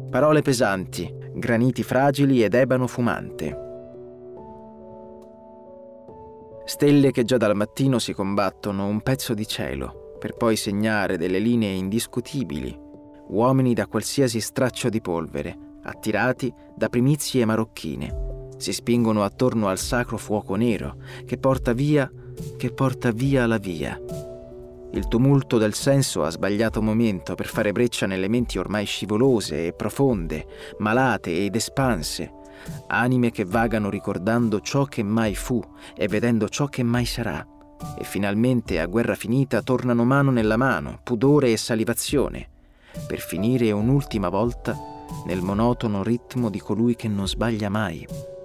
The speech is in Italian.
Parole pesanti, graniti fragili ed ebano fumante. Stelle che già dal mattino si combattono un pezzo di cielo, per poi segnare delle linee indiscutibili, uomini da qualsiasi straccio di polvere, attirati da primizie marocchine, si spingono attorno al sacro fuoco nero che porta via la via. Il tumulto del senso ha sbagliato momento per fare breccia nelle menti ormai scivolose e profonde, malate ed espanse, anime che vagano ricordando ciò che mai fu e vedendo ciò che mai sarà, e finalmente a guerra finita tornano mano nella mano, pudore e salivazione, per finire un'ultima volta nel monotono ritmo di colui che non sbaglia mai.